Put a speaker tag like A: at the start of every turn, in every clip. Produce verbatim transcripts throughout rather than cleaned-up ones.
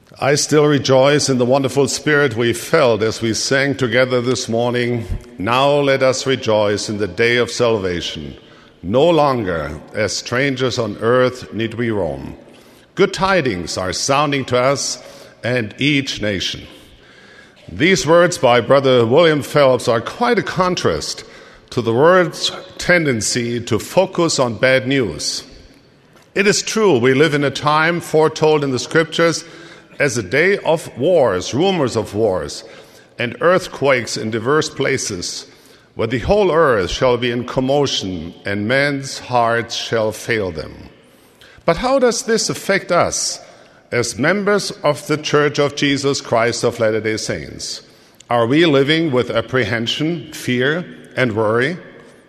A: I still rejoice in the wonderful spirit we felt as we sang together this morning. Now let us rejoice in the day of salvation. No longer as strangers on earth need we roam. Good tidings are sounding to us and each nation. These words by Brother William Phelps are quite a contrast to the world's tendency to focus on bad news. It is true, we live in a time foretold in the scriptures as a day of wars, rumors of wars, and earthquakes in diverse places, where the whole earth shall be in commotion and men's hearts shall fail them. But how does this affect us as members of the Church of Jesus Christ of Latter-day Saints? Are we living with apprehension, fear, and worry?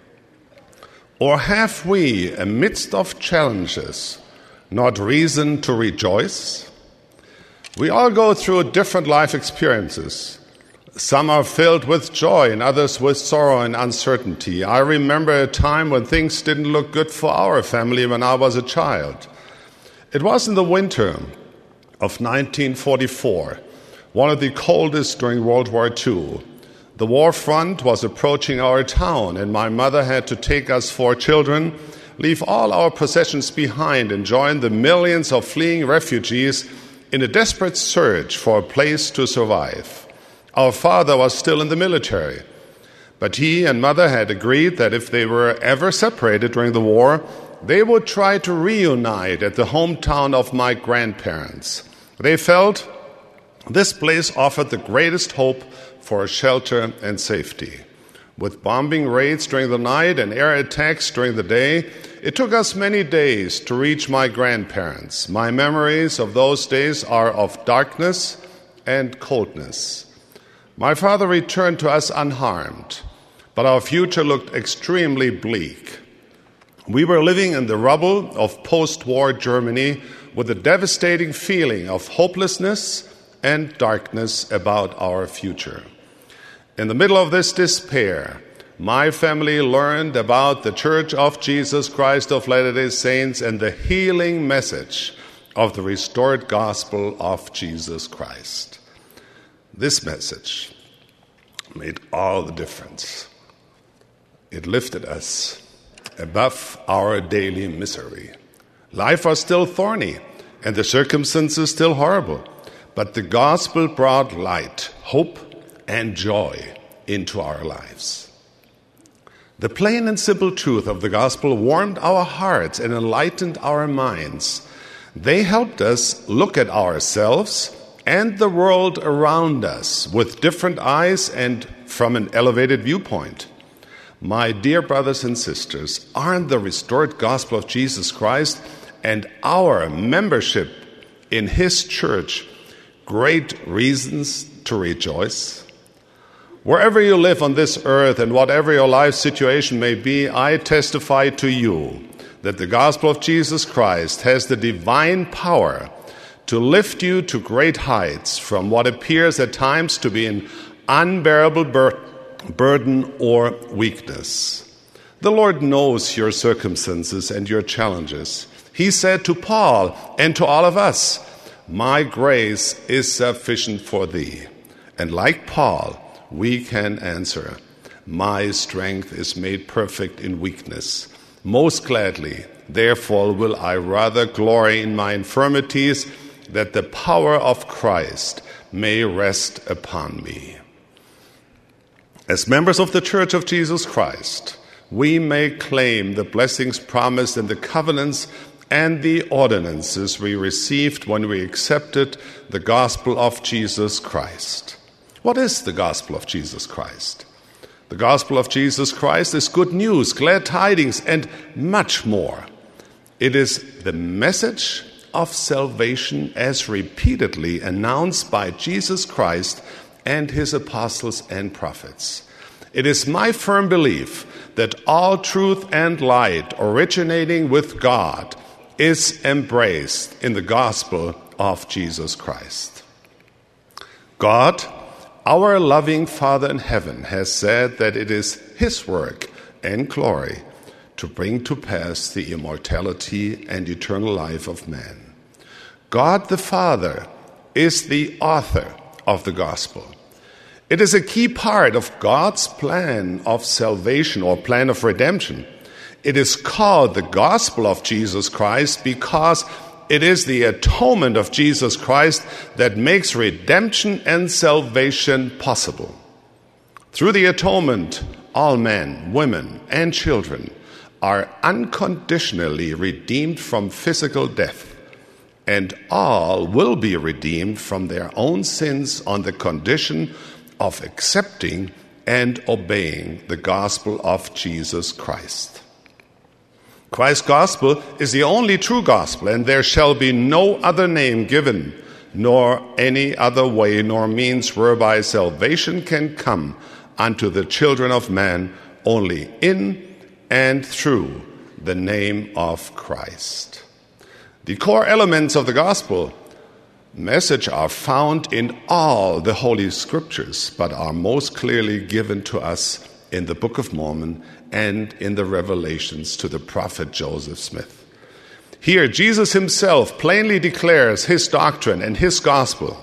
A: Or have we, amidst of challenges, not reason to rejoice? We all go through different life experiences. Some are filled with joy and others with sorrow and uncertainty. I remember a time when things didn't look good for our family when I was a child. It was in the winter of nineteen forty-four, one of the coldest during World War Two. The war front was approaching our town, and my mother had to take us four children, leave all our possessions behind, and join the millions of fleeing refugees in a desperate search for a place to survive. Our father was still in the military, but he and mother had agreed that if they were ever separated during the war, they would try to reunite at the hometown of my grandparents. They felt this place offered the greatest hope for shelter and safety. With bombing raids during the night and air attacks during the day, it took us many days to reach my grandparents. My memories of those days are of darkness and coldness. My father returned to us unharmed, but our future looked extremely bleak. We were living in the rubble of post-war Germany with a devastating feeling of hopelessness and darkness about our future. In the middle of this despair, my family learned about the Church of Jesus Christ of Latter-day Saints and the healing message of the restored gospel of Jesus Christ. This message made all the difference. It lifted us above our daily misery. Life was still thorny, and the circumstances still horrible, but the gospel brought light, hope, and joy into our lives. The plain and simple truth of the gospel warmed our hearts and enlightened our minds. They helped us look at ourselves and the world around us with different eyes and from an elevated viewpoint. My dear brothers and sisters, aren't the restored gospel of Jesus Christ and our membership in His church great reasons to rejoice? Wherever you live on this earth and whatever your life situation may be, I testify to you that the gospel of Jesus Christ has the divine power to lift you to great heights from what appears at times to be an unbearable bur- burden or weakness. The Lord knows your circumstances and your challenges. He said to Paul and to all of us, "My grace is sufficient for thee." And like Paul, we can answer, "My strength is made perfect in weakness. Most gladly, therefore, will I rather glory in my infirmities, that the power of Christ may rest upon me." As members of the Church of Jesus Christ, we may claim the blessings promised in the covenants and the ordinances we received when we accepted the gospel of Jesus Christ. What is the gospel of Jesus Christ? The gospel of Jesus Christ is good news, glad tidings, and much more. It is the message of salvation as repeatedly announced by Jesus Christ and His apostles and prophets. It is my firm belief that all truth and light originating with God is embraced in the gospel of Jesus Christ. God, our loving Father in heaven, has said that it is His work and glory to bring to pass the immortality and eternal life of man. God the Father is the author of the gospel. It is a key part of God's plan of salvation or plan of redemption. It is called the gospel of Jesus Christ because it is the atonement of Jesus Christ that makes redemption and salvation possible. Through the atonement, all men, women, and children are unconditionally redeemed from physical death, and all will be redeemed from their own sins on the condition of accepting and obeying the gospel of Jesus Christ. Christ's gospel is the only true gospel, and there shall be no other name given, nor any other way nor means whereby salvation can come unto the children of man, only in and through the name of Christ. The core elements of the gospel message are found in all the Holy Scriptures, but are most clearly given to us in the Book of Mormon and in the revelations to the prophet Joseph Smith. Here, Jesus himself plainly declares his doctrine and his gospel,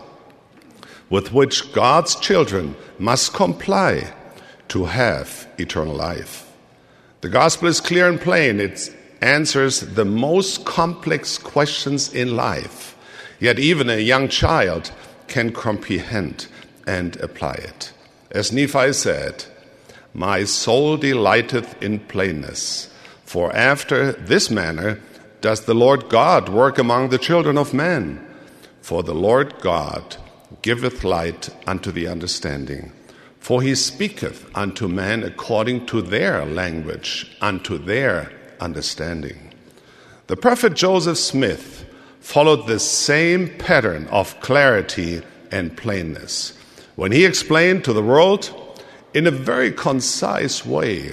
A: with which God's children must comply to have eternal life. The gospel is clear and plain. It answers the most complex questions in life, yet even a young child can comprehend and apply it. As Nephi said, "My soul delighteth in plainness, for after this manner does the Lord God work among the children of men. For the Lord God giveth light unto the understanding. For he speaketh unto men according to their language, unto their understanding." The prophet Joseph Smith followed the same pattern of clarity and plainness when he explained to the world in a very concise way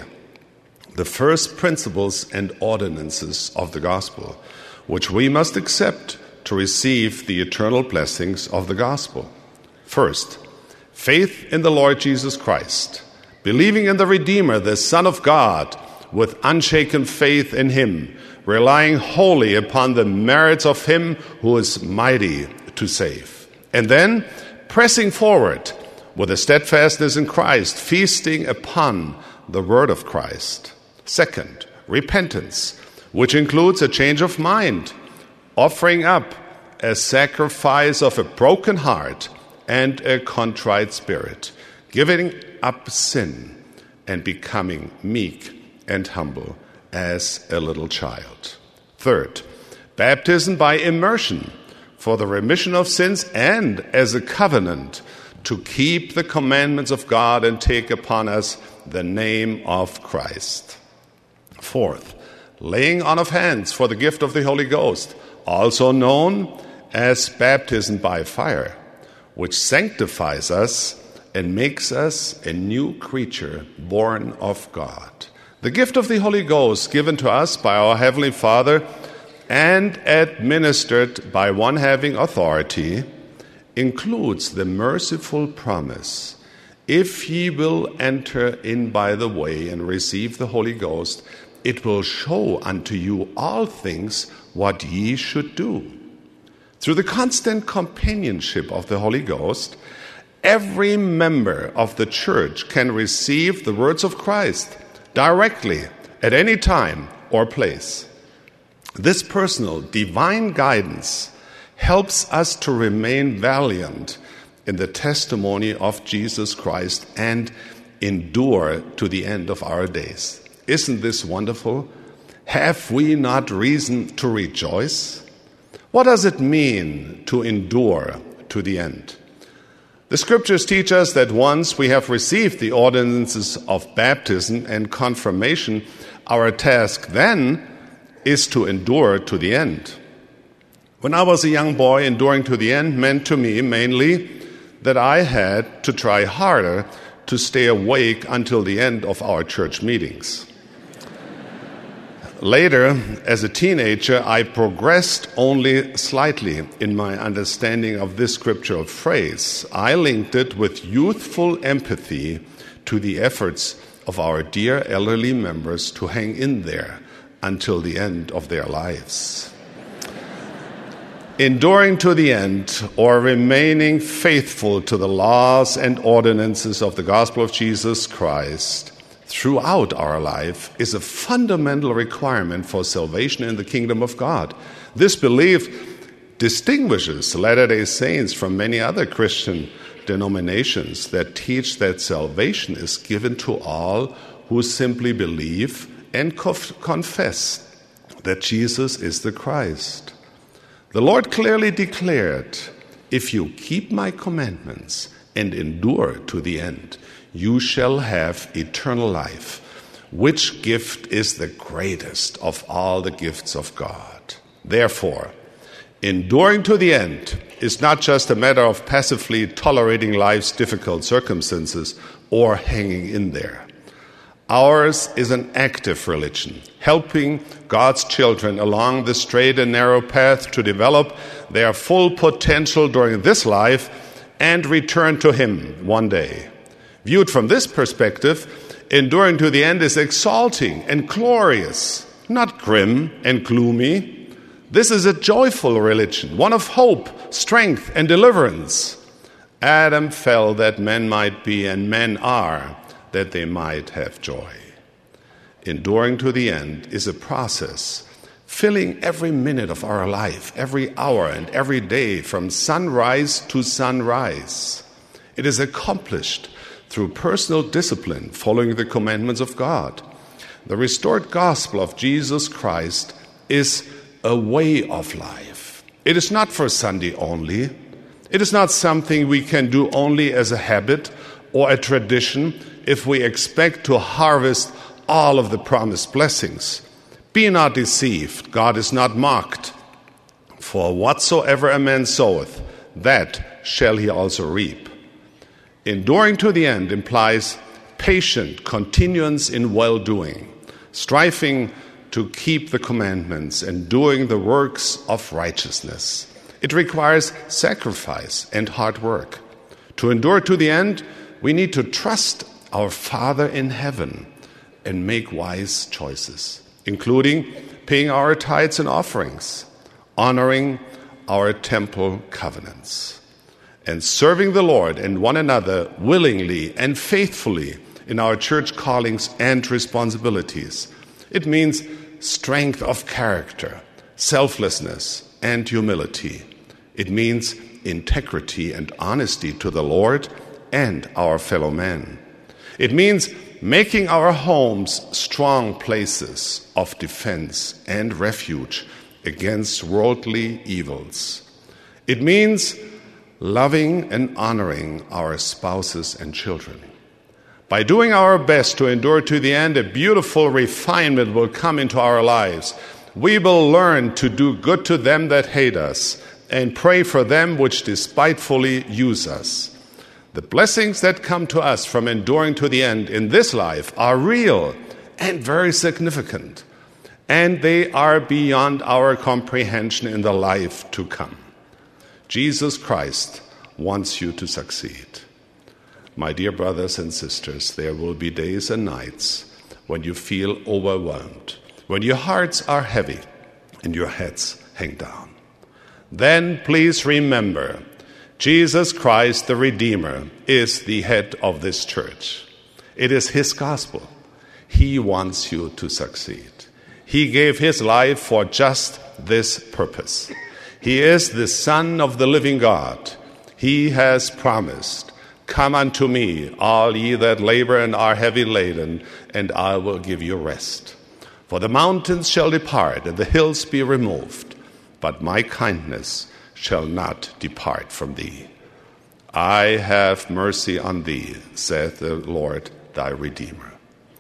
A: the first principles and ordinances of the gospel, which we must accept to receive the eternal blessings of the gospel. First, faith in the Lord Jesus Christ, believing in the Redeemer, the Son of God, with unshaken faith in him, relying wholly upon the merits of him who is mighty to save. And then, pressing forward with a steadfastness in Christ, feasting upon the word of Christ. Second, repentance, which includes a change of mind, offering up a sacrifice of a broken heart and a contrite spirit, giving up sin and becoming meek and humble as a little child. Third, baptism by immersion for the remission of sins and as a covenant to keep the commandments of God and take upon us the name of Christ. Fourth, laying on of hands for the gift of the Holy Ghost, also known as baptism by fire, which sanctifies us and makes us a new creature born of God. The gift of the Holy Ghost given to us by our Heavenly Father and administered by one having authority includes the merciful promise, "If ye will enter in by the way and receive the Holy Ghost, it will show unto you all things what ye should do." Through the constant companionship of the Holy Ghost, every member of the church can receive the words of Christ directly at any time or place. This personal divine guidance helps us to remain valiant in the testimony of Jesus Christ and endure to the end of our days. Isn't this wonderful? Have we not reason to rejoice? What does it mean to endure to the end? The scriptures teach us that once we have received the ordinances of baptism and confirmation, our task then is to endure to the end. When I was a young boy, enduring to the end meant to me mainly that I had to try harder to stay awake until the end of our church meetings. Later, as a teenager, I progressed only slightly in my understanding of this scriptural phrase. I linked it with youthful empathy to the efforts of our dear elderly members to hang in there until the end of their lives. Enduring to the end, or remaining faithful to the laws and ordinances of the gospel of Jesus Christ throughout our life, is a fundamental requirement for salvation in the kingdom of God. This belief distinguishes Latter-day Saints from many other Christian denominations that teach that salvation is given to all who simply believe and confess that Jesus is the Christ. The Lord clearly declared, "If you keep my commandments and endure to the end, you shall have eternal life, which gift is the greatest of all the gifts of God." Therefore, enduring to the end is not just a matter of passively tolerating life's difficult circumstances or hanging in there. Ours is an active religion, helping God's children along the straight and narrow path to develop their full potential during this life and return to Him one day. Viewed from this perspective, enduring to the end is exalting and glorious, not grim and gloomy. This is a joyful religion, one of hope, strength, and deliverance. Adam fell that men might be, and men are, that they might have joy. Enduring to the end is a process, filling every minute of our life, every hour and every day from sunrise to sunrise. It is accomplished through personal discipline, following the commandments of God. The restored gospel of Jesus Christ is a way of life. It is not for Sunday only. It is not something we can do only as a habit or a tradition if we expect to harvest all of the promised blessings. Be not deceived, God is not mocked. For whatsoever a man soweth, that shall he also reap. Enduring to the end implies patient continuance in well-doing, striving to keep the commandments and doing the works of righteousness. It requires sacrifice and hard work. To endure to the end, we need to trust our Father in heaven and make wise choices, including paying our tithes and offerings, honoring our temple covenants, and serving the Lord and one another willingly and faithfully in our church callings and responsibilities. It means strength of character, selflessness, and humility. It means integrity and honesty to the Lord and our fellow men. It means making our homes strong places of defense and refuge against worldly evils. It means loving and honoring our spouses and children. By doing our best to endure to the end, a beautiful refinement will come into our lives. We will learn to do good to them that hate us and pray for them which despitefully use us. The blessings that come to us from enduring to the end in this life are real and very significant, and they are beyond our comprehension in the life to come. Jesus Christ wants you to succeed. My dear brothers and sisters, there will be days and nights when you feel overwhelmed, when your hearts are heavy and your heads hang down. Then please remember, Jesus Christ, the Redeemer, is the head of this church. It is His gospel. He wants you to succeed. He gave His life for just this purpose. He is the Son of the living God. He has promised, "Come unto me, all ye that labor and are heavy laden, and I will give you rest. For the mountains shall depart, and the hills be removed, but my kindness shall not depart from thee. I have mercy on thee, saith the Lord thy Redeemer."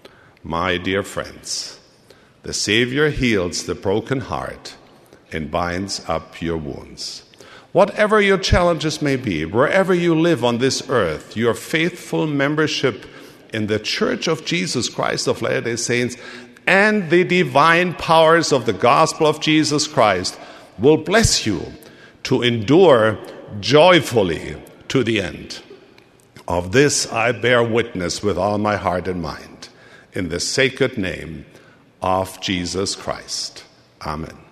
A: My dear friends, the Savior heals the broken heart and binds up your wounds. Whatever your challenges may be, wherever you live on this earth, your faithful membership in the Church of Jesus Christ of Latter-day Saints and the divine powers of the gospel of Jesus Christ will bless you to endure joyfully to the end. Of this I bear witness with all my heart and mind, in the sacred name of Jesus Christ. Amen.